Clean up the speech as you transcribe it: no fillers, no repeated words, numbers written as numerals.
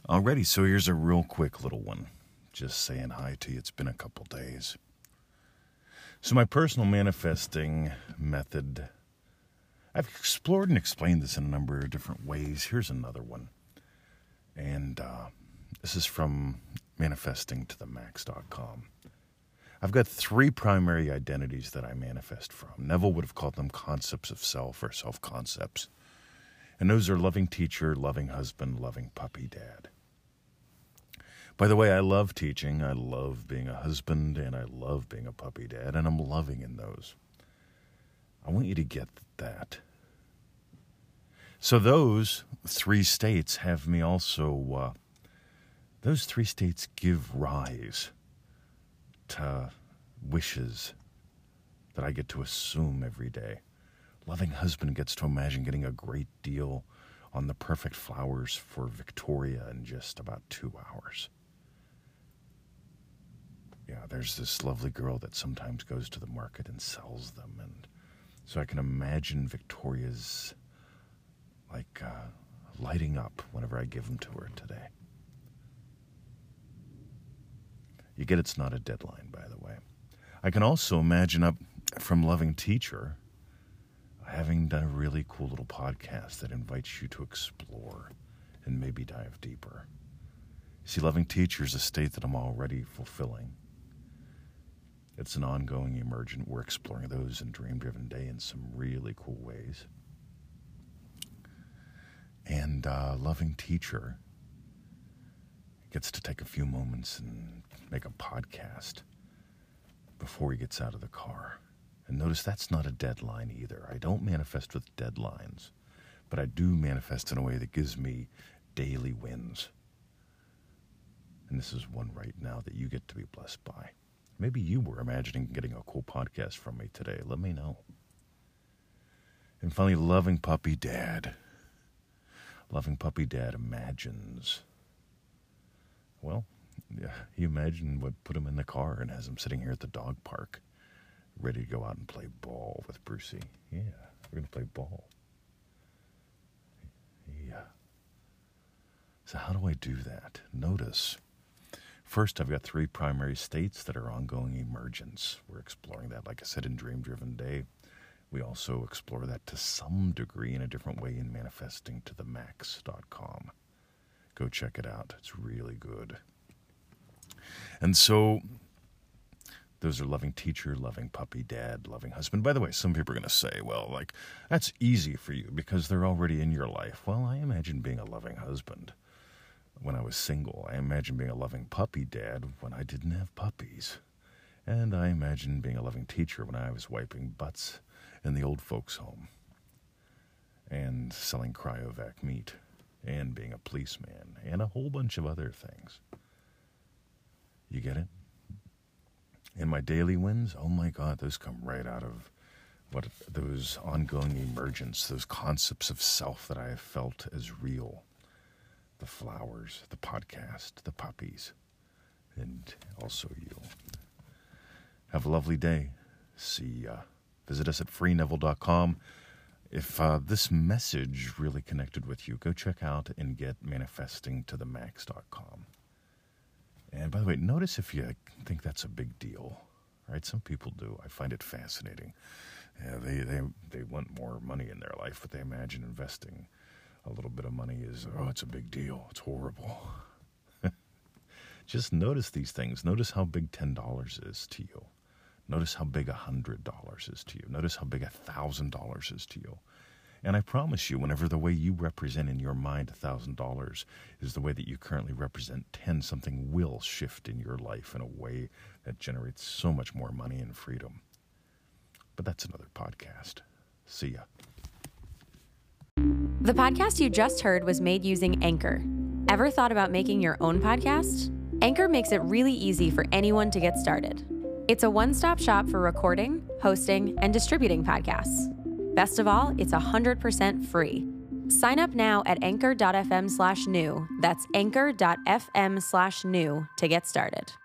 Alrighty, so here's a real quick little one. Just saying hi to you. It's been a couple days. So my personal manifesting method, I've explored and explained this in a number of different ways. Here's another one. And this is from manifestingtothemax.com. I've got 3 primary identities that I manifest from. Neville would have called them concepts of self or self-concepts. And those are loving teacher, loving husband, loving puppy dad. By the way, I love teaching, I love being a husband, and I love being a puppy dad, and I'm loving in those. I want you to get that. So those 3 states have me also, those 3 states give rise to wishes that I get to assume every day. Loving husband gets to imagine getting a great deal on the perfect flowers for Victoria in just about 2 hours. Yeah, there's this lovely girl that sometimes goes to the market and sells them, and so I can imagine Victoria's lighting up whenever I give them to her today. You get it's not a deadline, by the way. I can also imagine up from loving teacher having done a really cool little podcast that invites you to explore and maybe dive deeper. See, loving teacher is a state that I'm already fulfilling. It's an ongoing emergent. We're exploring those in Dream Driven Day in some really cool ways. And loving teacher gets to take a few moments and make a podcast before he gets out of the car. And notice that's not a deadline either. I don't manifest with deadlines, but I do manifest in a way that gives me daily wins. And this is one right now that you get to be blessed by. Maybe you were imagining getting a cool podcast from me today. Let me know. And finally, loving puppy dad. Loving puppy dad imagines. Well, yeah, he imagined what put him in the car and has him sitting here at the dog park, ready to go out and play ball with Brucey. Yeah, we're going to play ball. Yeah. So how do I do that? Notice. First, I've got 3 primary states that are ongoing emergence. We're exploring that, like I said, in Dream Driven Day. We also explore that to some degree in a different way in manifestingtothemax.com. Go check it out. It's really good. And so, those are loving teacher, loving puppy dad, loving husband. By the way, some people are going to say, well, that's easy for you because they're already in your life. Well, I imagine being a loving husband when I was single. I imagine being a loving puppy dad when I didn't have puppies. And I imagine being a loving teacher when I was wiping butts in the old folks' home and selling cryovac meat and being a policeman and a whole bunch of other things. You get it? And my daily wins, oh my God, those come right out of what those ongoing emergence, those concepts of self that I have felt as real. The flowers, the podcast, the puppies, and also you. Have a lovely day. See ya. Visit us at freeneville.com. If this message really connected with you, go check out and get manifestingtothemax.com. And by the way, notice if you think that's a big deal, right? Some people do. I find it fascinating. Yeah, they want more money in their life, but they imagine investing a little bit of money is, it's a big deal. It's horrible. Just notice these things. Notice how big $10 is to you. Notice how big $100 is to you. Notice how big $1,000 is to you. And I promise you, whenever the way you represent in your mind $1,000 is the way that you currently represent 10, something will shift in your life in a way that generates so much more money and freedom. But that's another podcast. See ya. The podcast you just heard was made using Anchor. Ever thought about making your own podcast? Anchor makes it really easy for anyone to get started. It's a one-stop shop for recording, hosting, and distributing podcasts. Best of all, it's 100% free. Sign up now at anchor.fm/new. That's anchor.fm/new to get started.